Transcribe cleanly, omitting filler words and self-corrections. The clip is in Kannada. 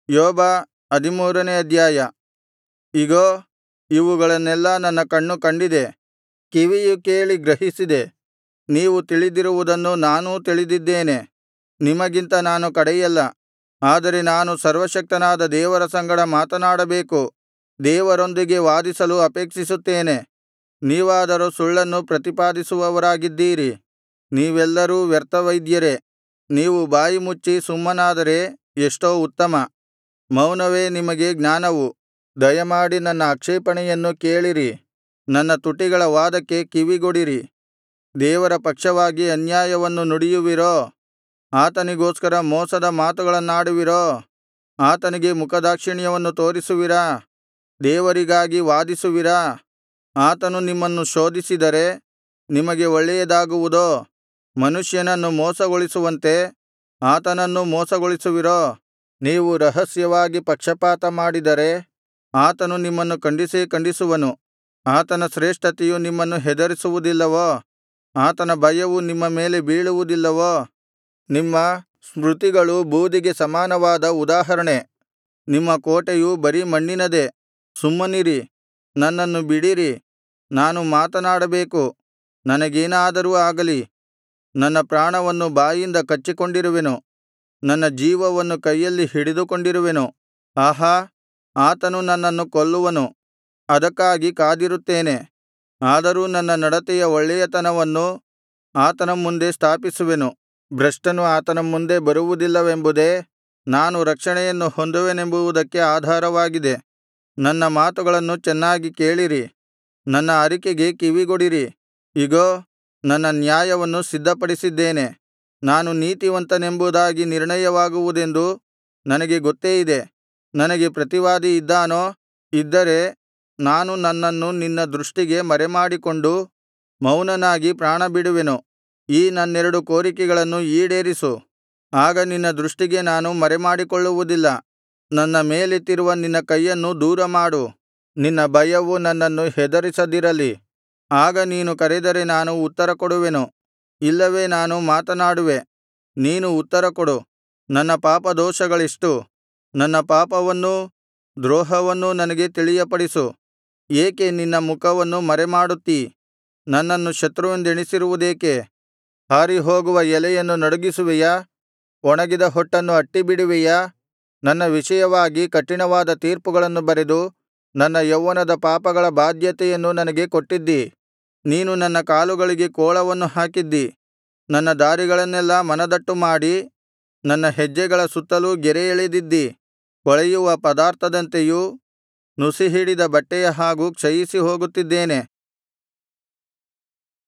ಯೋಬ 13ನೇ ಅಧ್ಯಾಯ. ಇಗೋ, ಇವುಗಳನ್ನೆಲ್ಲಾ ನನ್ನ ಕಣ್ಣು ಕಂಡಿದೆ, ಕಿವಿಯು ಕೇಳಿ ಗ್ರಹಿಸಿದೆ. ನೀವು ತಿಳಿದಿರುವುದನ್ನು ನಾನೂ ತಿಳಿದಿದ್ದೇನೆ. ನಿಮಗಿಂತ ನಾನು ಕಡೆಯಲ್ಲ. ಆದರೆ ನಾನು ಸರ್ವಶಕ್ತನಾದ ದೇವರ ಸಂಗಡ ಮಾತನಾಡಬೇಕು, ದೇವರೊಂದಿಗೆ ವಾದಿಸಲು ಅಪೇಕ್ಷಿಸುತ್ತೇನೆ. ನೀವಾದರೋ ಸುಳ್ಳನ್ನು ಪ್ರತಿಪಾದಿಸುವವರಾಗಿದ್ದೀರಿ. ನೀವೆಲ್ಲರೂ ವ್ಯರ್ಥವೈದ್ಯರೇ. ನೀವು ಬಾಯಿಮುಚ್ಚಿ ಸುಮ್ಮನಾದರೆ ಎಷ್ಟೋ ಉತ್ತಮ. ಮೌನವೇ ನಿಮಗೆ ಜ್ಞಾನವು. ದಯಮಾಡಿ ನನ್ನ ಆಕ್ಷೇಪಣೆಯನ್ನು ಕೇಳಿರಿ, ನನ್ನ ತುಟಿಗಳ ವಾದಕ್ಕೆ ಕಿವಿಗೊಡಿರಿ. ದೇವರ ಪಕ್ಷವಾಗಿ ಅನ್ಯಾಯವನ್ನು ನುಡಿಯುವಿರೋ? ಆತನಿಗೋಸ್ಕರ ಮೋಸದ ಮಾತುಗಳನ್ನಾಡುವಿರೋ? ಆತನಿಗೆ ಮುಖದಾಕ್ಷಿಣ್ಯವನ್ನು ತೋರಿಸುವಿರಾ? ದೇವರಿಗಾಗಿ ವಾದಿಸುವಿರಾ? ಆತನು ನಿಮ್ಮನ್ನು ಶೋಧಿಸಿದರೆ ನಿಮಗೆ ಒಳ್ಳೆಯದಾಗುವುದೋ? ಮನುಷ್ಯನನ್ನು ಮೋಸಗೊಳಿಸುವಂತೆ ಆತನನ್ನೂ ಮೋಸಗೊಳಿಸುವಿರೋ? ನೀವು ರಹಸ್ಯವಾಗಿ ಪಕ್ಷಪಾತ ಮಾಡಿದರೆ ಆತನು ನಿಮ್ಮನ್ನು ಖಂಡಿಸೇ ಖಂಡಿಸುವನು. ಆತನ ಶ್ರೇಷ್ಠತೆಯು ನಿಮ್ಮನ್ನು ಹೆದರಿಸುವುದಿಲ್ಲವೋ? ಆತನ ಭಯವು ನಿಮ್ಮ ಮೇಲೆ ಬೀಳುವುದಿಲ್ಲವೋ? ನಿಮ್ಮ ಸ್ಮೃತಿಗಳು ಬೂದಿಗೆ ಸಮಾನವಾದ ಉದಾಹರಣೆ. ನಿಮ್ಮ ಕೋಟೆಯು ಬರೀ ಮಣ್ಣಿನದೇ. ಸುಮ್ಮನಿರಿ, ನನ್ನನ್ನು ಬಿಡಿರಿ, ನಾನು ಮಾತನಾಡಬೇಕು. ನನಗೇನಾದರೂ ಆಗಲಿ. ನನ್ನ ಪ್ರಾಣವನ್ನು ಬಾಯಿಂದ ಕಚ್ಚಿಕೊಂಡಿರುವೆನು, ನನ್ನ ಜೀವವನ್ನು ಕೈಯಲ್ಲಿ ಹಿಡಿದುಕೊಂಡಿರುವೆನು. ಆಹಾ, ಆತನು ನನ್ನನ್ನು ಕೊಲ್ಲುವನು, ಅದಕ್ಕಾಗಿ ಕಾದಿರುತ್ತೇನೆ. ಆದರೂ ನನ್ನ ನಡತೆಯ ಒಳ್ಳೆಯತನವನ್ನು ಆತನ ಮುಂದೆ ಸ್ಥಾಪಿಸುವೆನು. ಭ್ರಷ್ಟನು ಆತನ ಮುಂದೆ ಬರುವುದಿಲ್ಲವೆಂಬುದೇ ನಾನು ರಕ್ಷಣೆಯನ್ನು ಹೊಂದುವೆನೆಂಬುದಕ್ಕೆ ಆಧಾರವಾಗಿದೆ. ನನ್ನ ಮಾತುಗಳನ್ನು ಚೆನ್ನಾಗಿ ಕೇಳಿರಿ, ನನ್ನ ಅರಿಕೆಗೆ ಕಿವಿಗೊಡಿರಿ. ಇಗೋ, ನನ್ನ ನ್ಯಾಯವನ್ನು ಸಿದ್ಧಪಡಿಸಿದ್ದೇನೆ. ನಾನು ನೀತಿವಂತನೆಂಬುದಾಗಿ ನಿರ್ಣಯವಾಗುವುದೆಂದು ನನಗೆ ಗೊತ್ತೇ ಇದೆ. ನನಗೆ ಪ್ರತಿವಾದಿ ಇದ್ದಾನೋ? ಇದ್ದರೆ ನಾನು ನನ್ನನ್ನು ನಿನ್ನ ದೃಷ್ಟಿಗೆ ಮರೆಮಾಡಿಕೊಂಡು ಮೌನನಾಗಿ ಪ್ರಾಣಬಿಡುವೆನು. ಈ ನನ್ನೆರಡು ಕೋರಿಕೆಗಳನ್ನು ಈಡೇರಿಸು, ಆಗ ನಿನ್ನ ದೃಷ್ಟಿಗೆ ನಾನು ಮರೆಮಾಡಿಕೊಳ್ಳುವುದಿಲ್ಲ. ನನ್ನ ಮೇಲೆತ್ತಿರುವ ನಿನ್ನ ಕೈಯನ್ನು ದೂರಮಾಡು, ನಿನ್ನ ಭಯವು ನನ್ನನ್ನು ಹೆದರಿಸದಿರಲಿ. ಆಗ ನೀನು ಕರೆದರೆ ನಾನು ಉತ್ತರಕೊಡುವೆನು, ಇಲ್ಲವೇ ನಾನು ಮಾತನಾಡುವೆ, ನೀನು ಉತ್ತರಕೊಡು. ನನ್ನ ಪಾಪದೋಷಗಳೆಷ್ಟು? ನನ್ನ ಪಾಪವನ್ನೂ ದ್ರೋಹವನ್ನೂ ನನಗೆ ತಿಳಿಯಪಡಿಸು. ಏಕೆ ನಿನ್ನ ಮುಖವನ್ನು ಮರೆಮಾಡುತ್ತೀ? ನನ್ನನ್ನು ಶತ್ರುವೆಂದೆಣಿಸಿರುವುದೇಕೆ? ಹಾರಿಹೋಗುವ ಎಲೆಯನ್ನು ನಡುಗಿಸುವೆಯಾ? ಒಣಗಿದ ಹೊಟ್ಟನ್ನು ಅಟ್ಟಿಬಿಡುವೆಯಾ? ನನ್ನ ವಿಷಯವಾಗಿ ಕಠಿಣವಾದ ತೀರ್ಪುಗಳನ್ನು ಬರೆದು ನನ್ನ ಯೌವನದ ಪಾಪಗಳ ಬಾಧ್ಯತೆಯನ್ನು ನನಗೆ ಕೊಟ್ಟಿದ್ದಿ. ನೀನು ನನ್ನ ಕಾಲುಗಳಿಗೆ ಕೋಳವನ್ನು ಹಾಕಿದ್ದಿ. ನನ್ನ ದಾರಿಗಳನ್ನೆಲ್ಲಾ ಮನದಟ್ಟು ಮಾಡಿ ನನ್ನ ಹೆಜ್ಜೆಗಳ ಸುತ್ತಲೂ ಗೆರೆ ಎಳೆದಿದ್ದಿ. ಕೊಳೆಯುವ ಪದಾರ್ಥದಂತೆಯೂ ನುಸಿಹಿಡಿದ ಬಟ್ಟೆಯ ಹಾಗೂ ಕ್ಷಯಿಸಿ ಹೋಗುತ್ತಿದ್ದೇನೆ.